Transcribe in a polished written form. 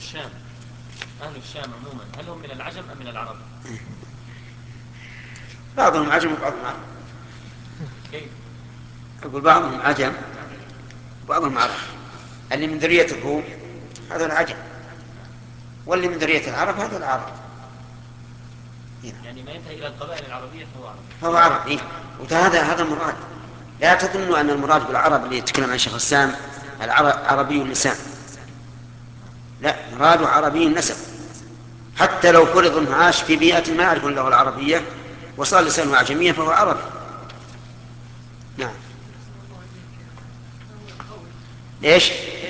الشام، أهل الشام عموما، هل هم من العجم أم من العرب؟ بعضهم عجم وبعضهم عرب. كيف؟ أقول بعضهم عجم وبعضهم عرب. اللي من ذرية الروم هذا العجم، واللي من ذرية العرب هذا العرب. يعني ما ينتهي إلى القبائل العربية فهو عربي. فهو عرب، إيه؟ وهذا المراد. لا تظنوا أن المراد بالعرب اللي يتكلم عن شيخ الإسلام عربي اللسان، لا، مراد عربي النسب. حتى لو فرض أنه عاش في بيئة ما يعرف اللغة العربية وصار لسانه أعجميا فهو عربي. نعم. ايش؟